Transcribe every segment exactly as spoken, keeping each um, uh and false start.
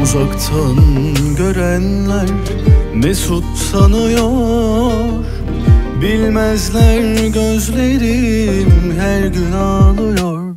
Uzaktan görenler mesut sanıyor. Bilmezler gözlerim her gün ağlıyor.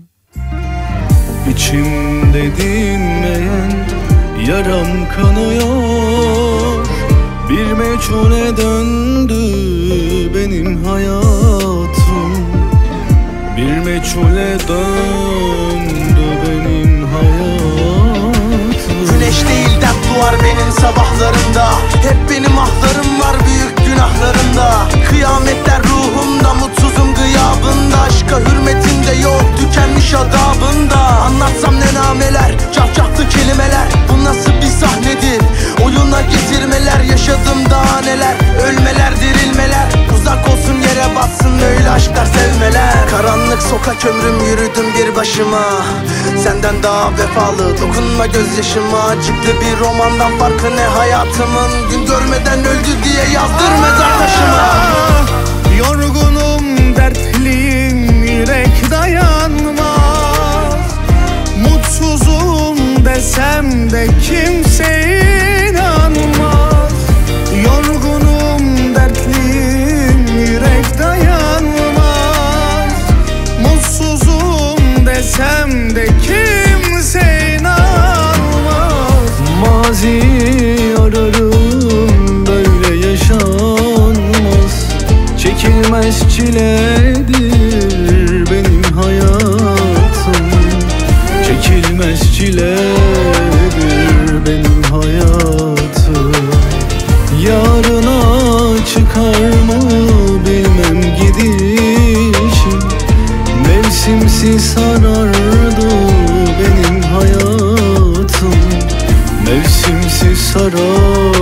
İçimde dinmeyen yaram kanıyor. Bir meçhule döndü benim hayatım. Bir meçhule döndü benim hayatım. Güneş değil dert duvar benim sabahlarımda. Hep benim ahlarım var büyük günahlarımda. Kıyametler ruhumda, mutsuzum gıyabında. Aşka hürmetim de yok, tükenmiş adabında. Anlatsam ne nameler, cafcaflı kelimeler. Bu nasıl bir sahnedir, oyuna getirmeler. Yaşadım daha neler, ölmeler, dirilmeler. Uzak olsun yere batsın öyle aşklar, sevmeler. Karanlık sokak ömrüm yürüdüm bir başıma. Senden daha vefalı dokunma gözyaşıma. Acıklı bir romandan farkı ne hayatımın. Gün görmeden öldü diye yazdır mezar taşıma. Yorgunum, dertliyim, yürek dayanmaz. Mutsuzum desem de kimse inanmaz. Yorgunum, dertliyim, yürek dayanmaz. Mutsuzum desem de kimse inanmaz. Maziyi ararım, böyle yaşanmaz. Çekilmez çiledir benim hayatım. Çekilmez çiledir benim hayatım. Yarına çıkar mı bilmem gidişim. Mevsimsiz sarardı benim hayatım. Mevsimsiz sarardı